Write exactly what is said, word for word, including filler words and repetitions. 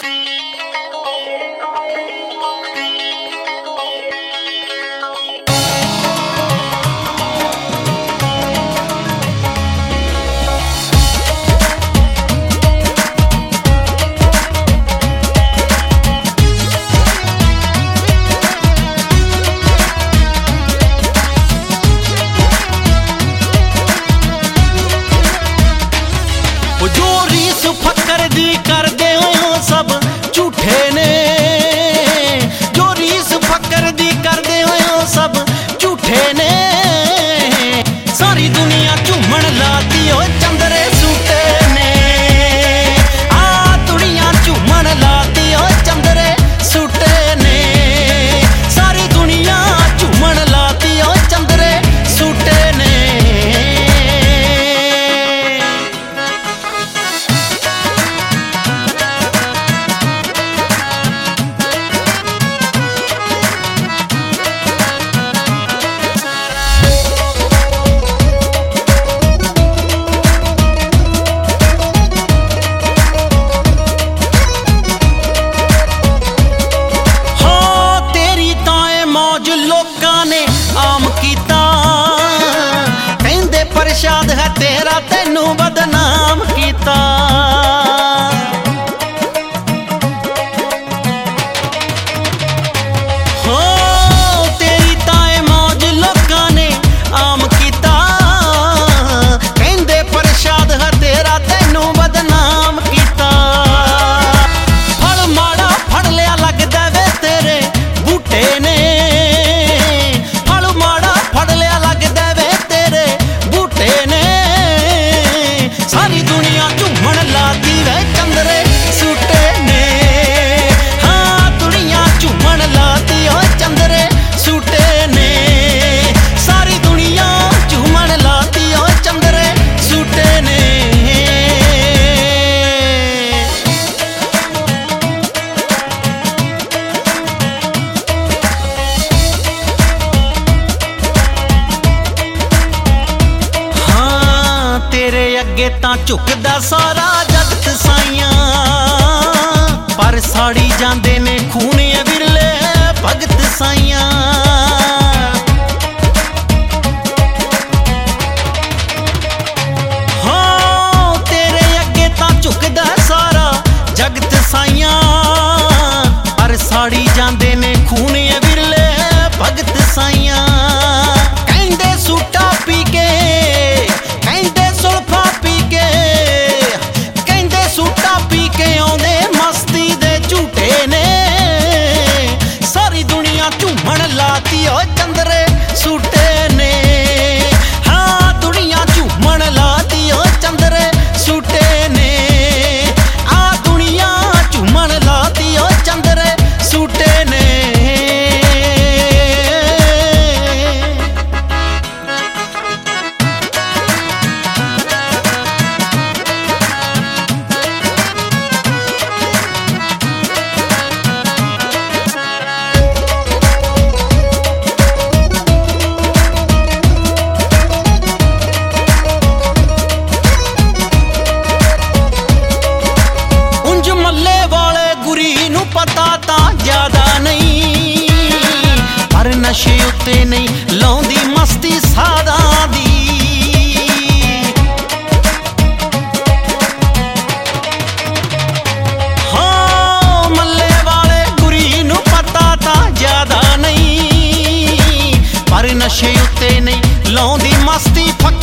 जो रीस फकर दी कर दे हो सब झूठे ने, जो रीस फकर दी कर दे हो सब झूठे ने। सारी दुनिया झूमन लाती हो चंदरे सूटे ने, आ दुनिया झूमन लाती हो चंदरे सूटे ने। सारी दुनिया झूमन लाती हो चंदरे सूटे ने। प्रसाद है तेरा तेनू बदनाम कीता। हो तेरी ताए मौज लोकां ने आम कीता। कहंदे प्रसाद है तेरा तेनू बदनाम कीता। फल माड़ा फड़ लिया लगदा वे तेरे बूटे ने, फल माड़ा फड़ लिया लगदा वे तेरे बूटे ने। सारी दुनिया झूमन लाती वे चंदरे सूटे ने, हाँ दुनिया झूमन लाती हो चंदरे सूटे ने। सारी दुनिया झूमन लाती हो चंदरे सूटे ने। तेरे अगे तां झुकदा सारा जगत साइयां, पर साड़ी जांदे ने खूने विरले भगत साइयां। हाँ तेरे अगे तां झुकदा सारा जगत साइयां, पर साड़ी जांदे ने खूने विरले भगत साइयां। कहंदे सूटा पी के, कहंदे सुल्फा पी के, कहंदे सूटा पी के आउंदे मस्ती दे झूठे ने। सारी दुनिया झूमन लाती हो चंदरे सूटे ने, हाँ दुनिया झूमन लाती हो चंदरे सूटे ने। आ दुनिया झूमन लाती हो चंदरे सूटे ने। पता तां ज्यादा नहीं, पर नशे उत्ते नहीं लाउंदी मस्ती सादा दी। हाँ मल्ले वाले गुरी नू पता तां ज्यादा नहीं, पर नशे उत्ते नहीं लाउंदी मस्ती फक